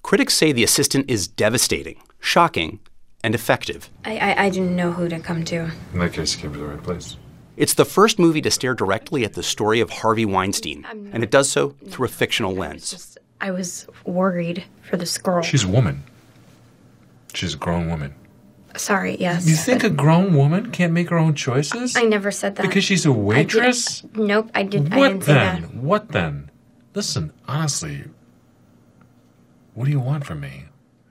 Critics say The Assistant is devastating, shocking, and effective. I didn't know who to come to. In that case, you came to the right place. It's the first movie to stare directly at the story of Harvey Weinstein, and it does so through a fictional lens. I was worried for this girl. She's a woman. She's a grown woman. Sorry, yes. You think a grown woman can't make her own choices? I never said that. Because she's a waitress? Nope, I didn't say that. What then? Listen, honestly, what do you want from me?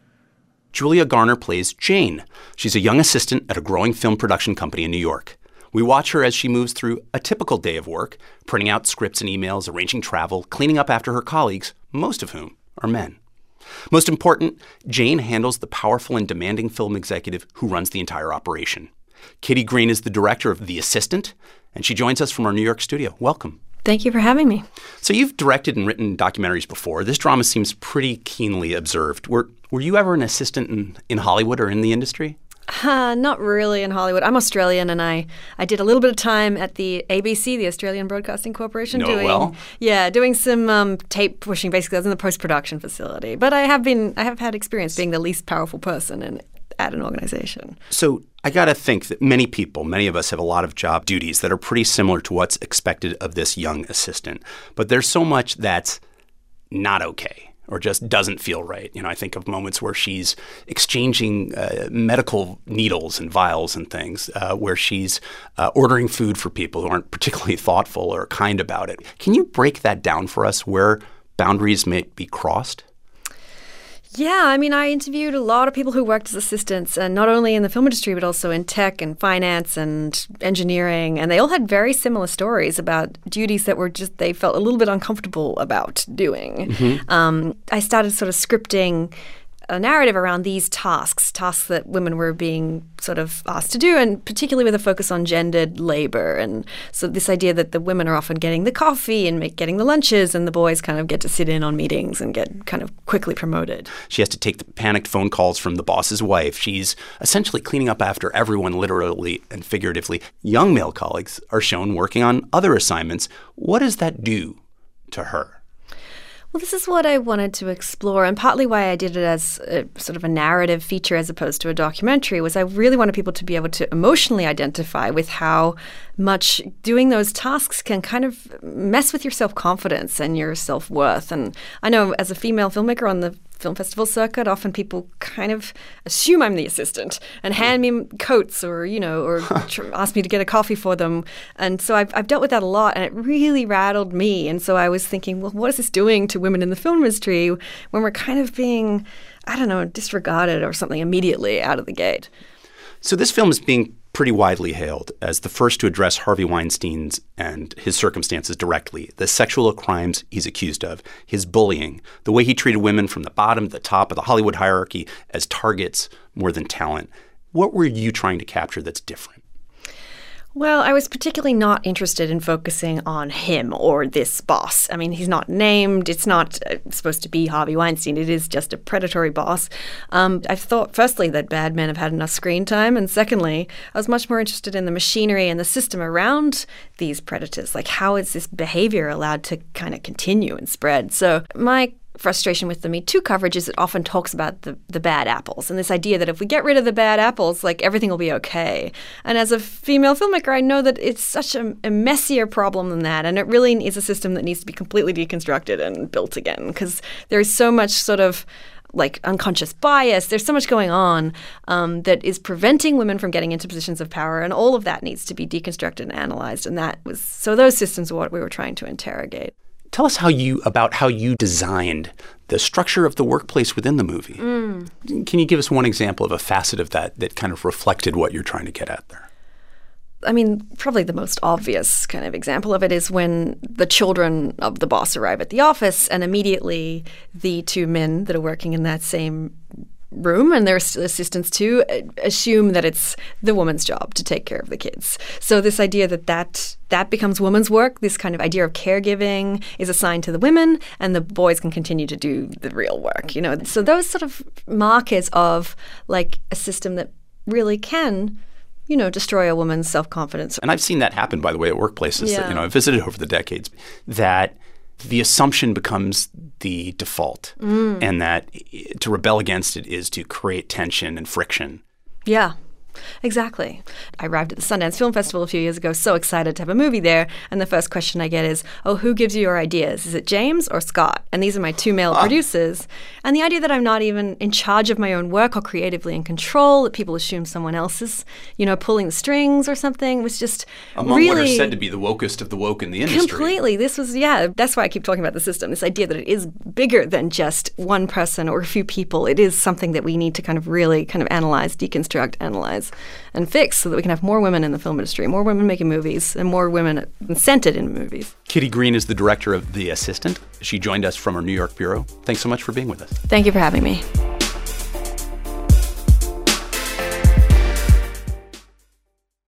Julia Garner plays Jane. She's a young assistant at a growing film production company in New York. We watch her as she moves through a typical day of work, printing out scripts and emails, arranging travel, cleaning up after her colleagues, most of whom are men. Most important, Jane handles the powerful and demanding film executive who runs the entire operation. Kitty Green is the director of The Assistant, and she joins us from our New York studio. Welcome. Thank you for having me. So you've directed and written documentaries before. This drama seems pretty keenly observed. Were you ever an assistant in Hollywood or in the industry? Not really in Hollywood. I'm Australian, and I did a little bit of time at the ABC, the Australian Broadcasting Corporation. Doing some tape pushing. Basically, I was in the post-production facility. But I have had experience being the least powerful person at an organization. So I got to think that many of us have a lot of job duties that are pretty similar to what's expected of this young assistant. But there's so much that's not okay or just doesn't feel right. I think of moments where she's exchanging medical needles and vials and things, where she's ordering food for people who aren't particularly thoughtful or kind about it. Can you break that down for us, where boundaries may be crossed? Yeah, I interviewed a lot of people who worked as assistants, and not only in the film industry, but also in tech and finance and engineering. And they all had very similar stories about duties that they felt a little bit uncomfortable about doing. Mm-hmm. I started sort of scripting a narrative around these tasks that women were being sort of asked to do, and particularly with a focus on gendered labor. And so this idea that the women are often getting the coffee and getting the lunches, and the boys kind of get to sit in on meetings and get kind of quickly promoted. She has to take the panicked phone calls from the boss's wife. She's essentially cleaning up after everyone, literally and figuratively. Young male colleagues are shown working on other assignments. What does that do to her? Well, this is what I wanted to explore, and partly why I did it as a sort of a narrative feature as opposed to a documentary was I really wanted people to be able to emotionally identify with how much doing those tasks can kind of mess with your self-confidence and your self-worth. And I know as a female filmmaker on the film festival circuit, often people kind of assume I'm the assistant and hand me coats or ask me to get a coffee for them. And so I've dealt with that a lot, and it really rattled me. And so I was thinking, well, what is this doing to women in the film industry when we're kind of being, disregarded or something immediately out of the gate? So this film is being pretty widely hailed as the first to address Harvey Weinstein's and his circumstances directly, the sexual crimes he's accused of, his bullying, the way he treated women from the bottom to the top of the Hollywood hierarchy as targets more than talent. What were you trying to capture that's different? Well, I was particularly not interested in focusing on him or this boss. He's not named. It's not supposed to be Harvey Weinstein. It is just a predatory boss. I thought, firstly, that bad men have had enough screen time. And secondly, I was much more interested in the machinery and the system around these predators. Like, how is this behavior allowed to kind of continue and spread? So my frustration with the Me Too coverage is it often talks about the bad apples and this idea that if we get rid of the bad apples, everything will be okay. And as a female filmmaker, I know that it's such a messier problem than that, and it really is a system that needs to be completely deconstructed and built again, because there is so much sort of unconscious bias. There's so much going on that is preventing women from getting into positions of power, and all of that needs to be deconstructed and analyzed. And so those systems are what we were trying to interrogate. Tell us how you designed the structure of the workplace within the movie. Can you give us one example of a facet of that kind of reflected what you're trying to get at there? Probably the most obvious kind of example of it is when the children of the boss arrive at the office, and immediately the two men that are working in that same room and their assistants too assume that it's the woman's job to take care of the kids. So this idea that becomes women's work, this kind of idea of caregiving is assigned to the women, and the boys can continue to do the real work. So those sort of markers of a system that really can destroy a woman's self-confidence. And I've seen that happen, by the way, at workplaces that I've visited over the decades, that the assumption becomes the default, and that to rebel against it is to create tension and friction. Yeah. Exactly. I arrived at the Sundance Film Festival a few years ago, so excited to have a movie there, and the first question I get is, oh, who gives you your ideas? Is it James or Scott? And these are my two male producers. And the idea that I'm not even in charge of my own work or creatively in control, that people assume someone else is, pulling the strings or something, was just Among really... what are said to be the wokest of the woke in the industry. Completely. This was, that's why I keep talking about the system, this idea that it is bigger than just one person or a few people. It is something that we need to kind of really kind of analyze, deconstruct, analyze, and fix so that we can have more women in the film industry, more women making movies, and more women incented in movies. Kitty Green is the director of The Assistant. She joined us from our New York bureau. Thanks so much for being with us. Thank you for having me.